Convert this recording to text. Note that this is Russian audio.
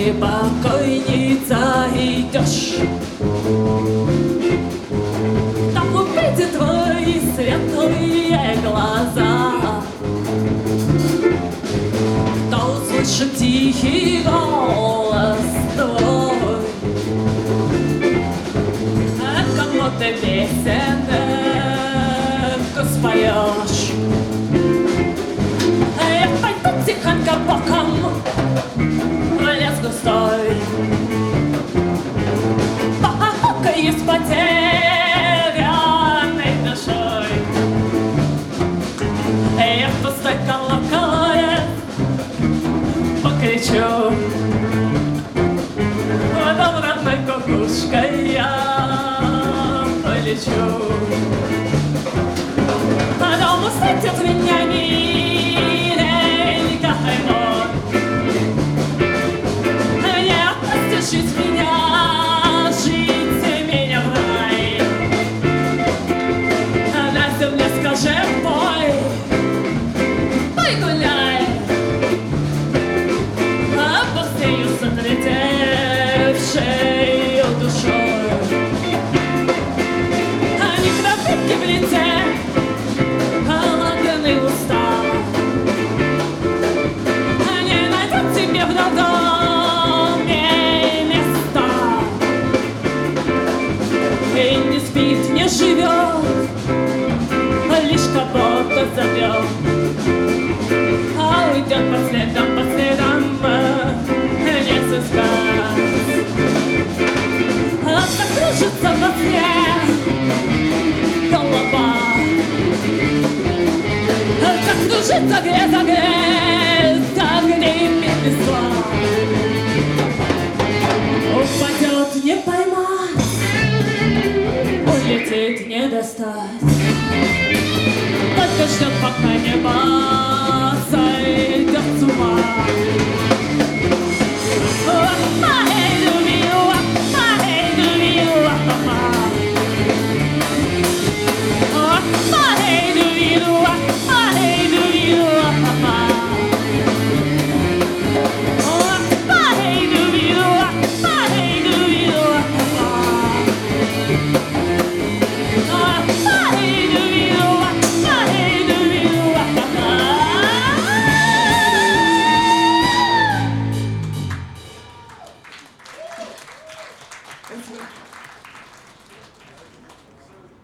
покойница идешь. Там увидят твои светлые глаза, то услышит тихий голос твой, кому ты песенку споешь. Я пойду тихонько боком в лес густой, похохокаю с потерянной душой. Я в пустой колоколе покричу, потом родной кукушкой я полечу. Потом встретит меня миленько мой, не отпустишь меня жить меня в рай. На земле скажи пой, пой гуляй, а пустыню с отлетевшей душой. Они кровинки в лице, холодные уста, не найдет тебе в доме места. И не спит, не живет, лишь кого-то зовет, а уйдет по следам не сыскать. Так кружится во сне голова, как кружится грязь огнем весла. Упадет не поймать, улетит не достать, только ждет, пока небо сойдет с ума. Спасибо.